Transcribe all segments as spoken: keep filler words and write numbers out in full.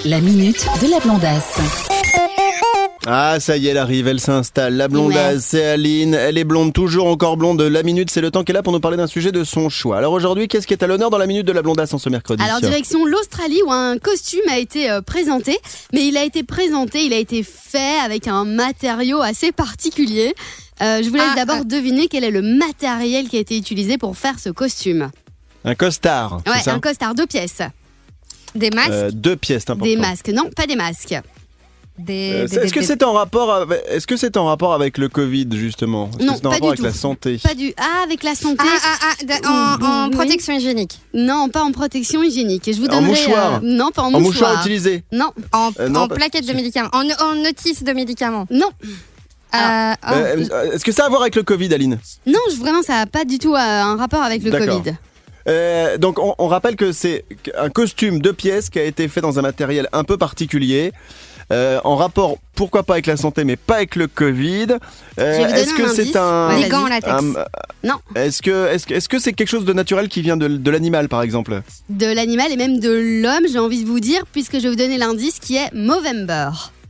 La minute de la blondasse. Ah, ça y est, elle arrive, elle s'installe. La blondasse, Ouais. c'est Aline. Elle est blonde, toujours encore blonde. La minute, c'est le temps qu'elle a pour nous parler d'un sujet de son choix. Alors aujourd'hui, qu'est-ce qui est à l'honneur dans la minute de la blondasse en ce mercredi? Alors direction l'Australie où un costume a été euh, présenté, mais il a été présenté, il a été fait avec un matériau assez particulier. Euh, je vous laisse Ah, d'abord ah. deviner quel est le matériel qui a été utilisé pour faire ce costume. Un costard, Ouais, c'est ça un costard, deux pièces. Des masques, Euh, Deux pièces, c'est important. Des masques, non, pas des masques. des, Euh, des- c'est- Est-ce que des- c'est en rapport avec, est-ce que c'est en rapport avec le Covid justement? Est-ce Non, que c'est en pas rapport du avec tout. la santé? Pas du ah avec la santé. Ah, ah, ah, de- en, en Oui. protection hygiénique, Non, pas en protection hygiénique. Je vous En donnerai mouchoir. euh, non, pas en, En mouchoir mouchoir. utilisé? Non, en, Euh, non, en pas- plaquettes de médicaments, en, en notice de médicaments. non, Euh, oh, Euh, euh, Est-ce que ça a à voir avec le Covid, Aline? non. je- Vraiment, ça n'a pas du tout euh, un rapport avec le D'accord. Covid. Euh, donc on, on rappelle que c'est un costume de pièces qui a été fait dans un matériel un peu particulier, euh, en rapport pourquoi pas avec la santé mais pas avec le Covid. Euh, Je vais vous donner est-ce que un c'est indice. un, Ouais, les gants en latex. un- Non, est-ce que est-ce que est-ce que c'est quelque chose de naturel qui vient de, de l'animal par exemple? de l'animal et même de l'homme, j'ai envie de vous dire, puisque je vais vous donner l'indice qui est Movember.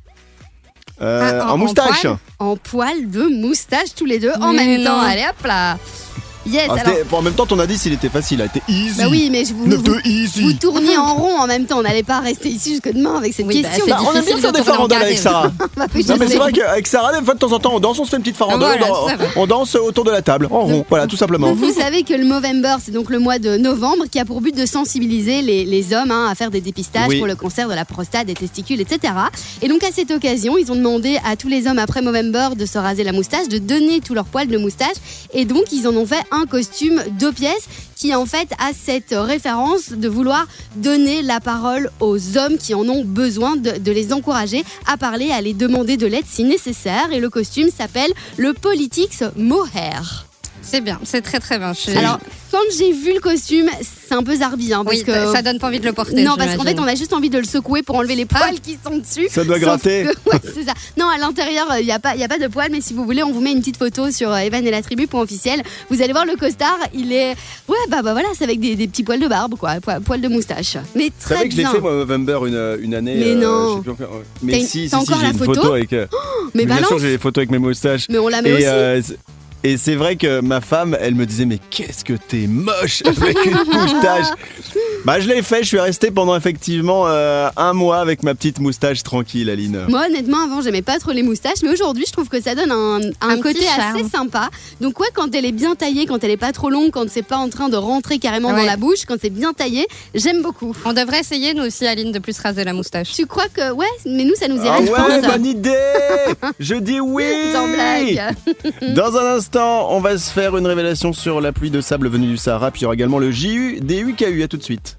Euh, Ah, en- en en moustache. poil En poil de moustache tous les deux en Mais même non. temps. Allez hop là. Yes, Ah, alors. c'était- bon, en même temps ton indice il était facile, il a été easy. Bah oui, mais je vous, neuf vous, deux easy. vous tourniez en rond en même temps. On n'allait pas rester ici jusque demain avec cette Oui, bah, question. c'est Bah, on aime bien difficile faire de des tourner en farandoles avec carré. Sarah. Bah, oui, je Non mais c'est sais. vrai qu'avec Sarah, des fois de temps en temps on danse, on se fait une petite farandole, Voilà, on, c'est vrai. on danse autour de la table, en rond, voilà tout simplement. Vous savez que le Movember, c'est donc le mois de novembre qui a pour but de sensibiliser les, les hommes hein, à faire des dépistages Oui. pour le cancer de la prostate, des testicules, et cetera. Et donc à cette occasion, ils ont demandé à tous les hommes après Movember de se raser la moustache, de donner tout leur poil de moustache. Et donc ils en ont fait un costume deux pièces qui en fait a cette référence de vouloir donner la parole aux hommes qui en ont besoin, de, de les encourager à parler, à les demander de l'aide si nécessaire. Et le costume s'appelle le Politics Mohair. C'est bien, c'est très très bien. Je- Alors, quand j'ai vu le costume, c'est un peu zarbi. Hein, parce oui, que... ça donne pas envie de le porter. Non, parce qu'en fait, j'imagine. on a juste envie de le secouer pour enlever les poils qui sont dessus. Ça doit Sauf gratter. que- ouais, c'est ça. Non, à l'intérieur, il n'y a, pas- y a pas de poils, mais si vous voulez, on vous met une petite photo sur euh, Evan et la tribu point officiel. Vous allez voir le costard, il est. Ouais, bah, bah voilà, c'est avec des, des petits poils de barbe, quoi, poils, poils de moustache. Mais Vous savez très que je l'ai bien. fait moi November une, une année. Mais non. je sais plus encore- Mais T'as une- si, si, t'as si, encore j'ai la une photo avec. euh, Mais bien balance. sûr, j'ai les photos avec mes moustaches. Mais on la met Et, aussi. euh, c'est- et c'est vrai que ma femme, elle me disait mais qu'est-ce que t'es moche avec une moustache. Bah je l'ai fait, je suis resté pendant effectivement euh, un mois avec ma petite moustache tranquille, Aline. Moi, honnêtement, avant, j'aimais pas trop les moustaches, mais aujourd'hui, je trouve que ça donne un, un Un côté petit charme. assez sympa. Donc, ouais, quand elle est bien taillée, quand elle est pas trop longue, quand c'est pas en train de rentrer carrément dans Ouais. la bouche, quand c'est bien taillé, j'aime beaucoup. On devrait essayer, nous aussi, Aline, de plus raser la moustache. Tu crois que, ouais, mais nous, ça nous Ah irait, je ouais, pense. bonne idée. Je dis oui. Sans blague. Dans un instant, on va se faire une révélation sur la pluie de sable venue du Sahara, puis il y aura également le J U des U K U. À tout de suite.